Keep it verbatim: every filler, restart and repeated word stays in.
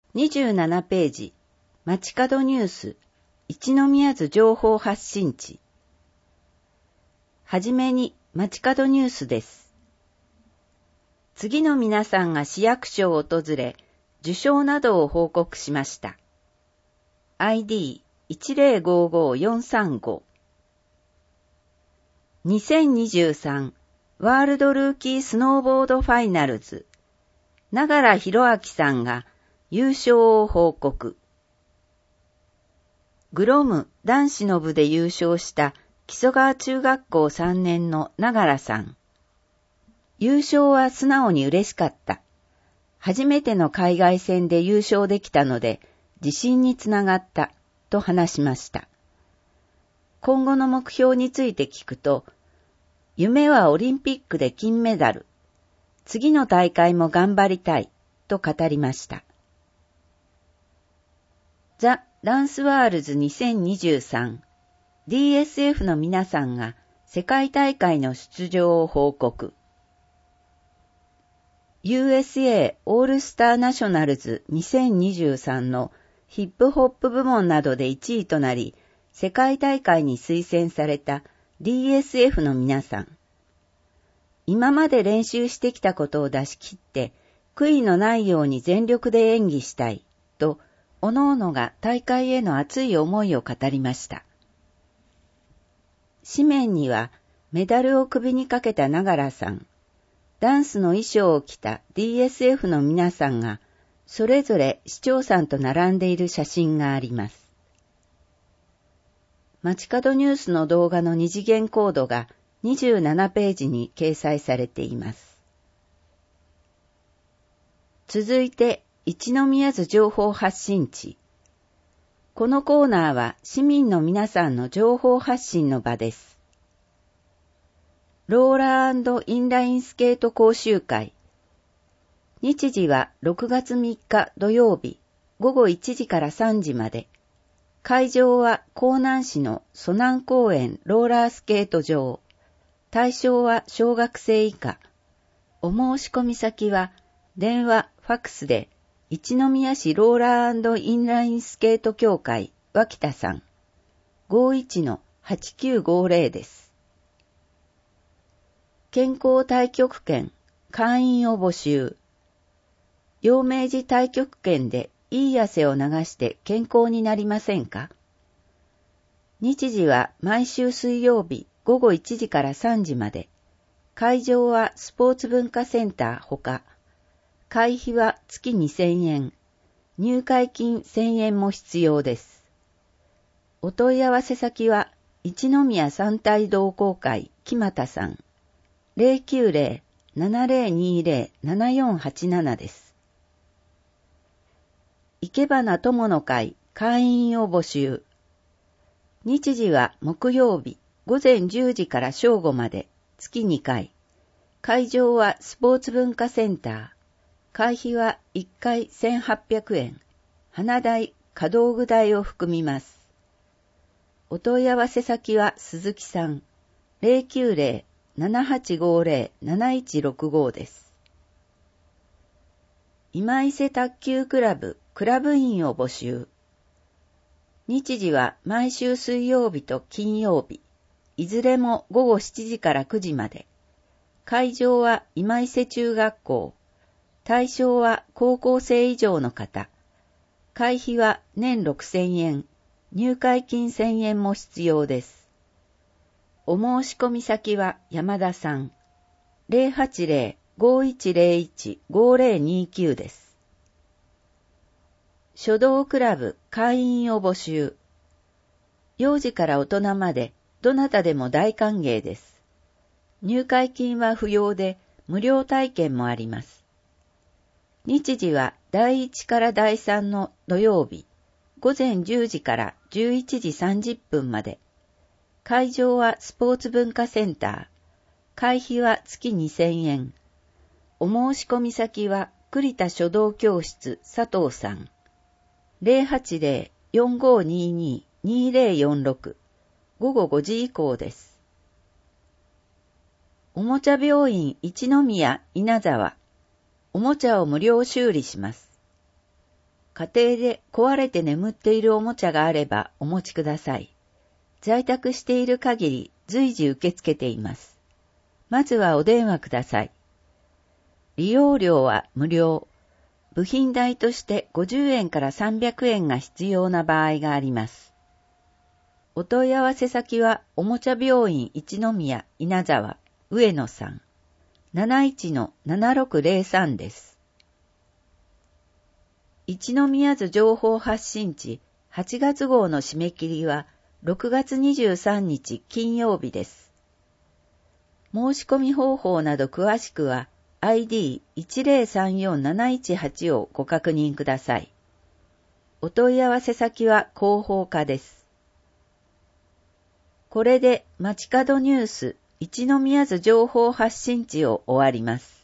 にじゅうななページ、街角ニュース、一宮津情報発信地。はじめに街角ニュースです。次の皆さんが市役所を訪れ、受賞などを報告しました。アイディーいちゼロごごよんさんご。にせんにじゅうさんワールドルーキースノーボードファイナルズ。長良博明さんが優勝を報告。グロム男子の部で優勝した木曽川中学校さんねんの長良さん。優勝は素直に嬉しかった。初めての海外戦で優勝できたので自信につながったと話しました。今後の目標について聞くと、夢はオリンピックで金メダル。次の大会も頑張りたいと語りました。ザ・ダンスワールズにせんにじゅうさん ディーエスエフ の皆さんが世界大会の出場を報告。ユーエスエー オールスターナショナルズにせんにじゅうさんのヒップホップ部門などでいちいとなり、世界大会に推薦された ディーエスエフ の皆さん。今まで練習してきたことを出し切って、悔いのないように全力で演技したい、と、おのおのが大会への熱い思いを語りました。紙面には、メダルを首にかけた長良さん、ダンスの衣装を着た ディーエスエフ の皆さんが、それぞれ市長さんと並んでいる写真があります。街角ニュースの動画の二次元コードがにじゅうななページに掲載されています。続いて、一宮津情報発信地。このコーナーは市民の皆さんの情報発信の場です。ローラー&インラインスケート講習会。日時はろくがつみっか土曜日ごごいちじからさんじまで。会場は江南市の蘇南公園ローラースケート場。対象は小学生以下。お申し込み先は電話、ファックスで一宮市ローラー&インラインスケート協会脇田さん ごいちのはちきゅうごゼロ です。健康太極拳会員を募集。陽明寺太極拳でいい汗を流して健康になりませんか？日時は毎週水曜日ごごいちじからさんじまで。会場はスポーツ文化センターほか。会費は月にせんえん。入会金せんえんも必要です。お問い合わせ先は一宮三体同好会木又さん ゼロきゅうゼロ ななゼロにゼロ ななよんはちなな です。いけばな友の会会員を募集。日時は木曜日ごぜんじゅうじから正午まで月にかい。会場はスポーツ文化センター。会費はいっかいせんはっぴゃくえん。花代、可道具代を含みます。お問い合わせ先は鈴木さん ゼロきゅうゼロ ななはちごゼロ なないちろくご です。今伊勢卓球クラブクラブ員を募集。日時は毎週水曜日と金曜日。いずれもごごしちじからくじまで。会場は今伊勢中学校。対象は高校生以上の方。会費は年ろくせんえん。入会金せんえんも必要です。お申し込み先は山田さん。ゼロはちゼロ ごいちゼロいち ごゼロにきゅうです。書道クラブ会員を募集。幼児から大人までどなたでも大歓迎です。入会金は不要で無料体験もあります。日時はだいいちからだいさんの土曜日、ごぜんじゅうじからじゅういちじさんじゅっぷんまで。会場はスポーツ文化センター。会費は月にせんえん。お申し込み先は栗田書道教室佐藤さん。ゼロはちゼロ よんごにに にゼロよんろく。ごごごじ以降です。おもちゃ病院一宮稲沢。おもちゃを無料修理します。 家庭で壊れて眠っているおもちゃがあればお持ちください。在宅している限り随時受け付けています。まずはお電話ください。利用料は無料。部品代としてごじゅうえんからさんびゃくえんが必要な場合があります。お問い合わせ先はおもちゃ病院一宮稲沢上野さん なないちのななろくぜろさん です。一宮津情報発信地はちがつ号の締め切りはろくがつにじゅうさんにち金曜日です。申し込み方法など詳しくは アイディーいちぜろさんよんなないちはち をご確認ください。お問い合わせ先は広報課です。これで街角ニュース一宮津情報発信地を終わります。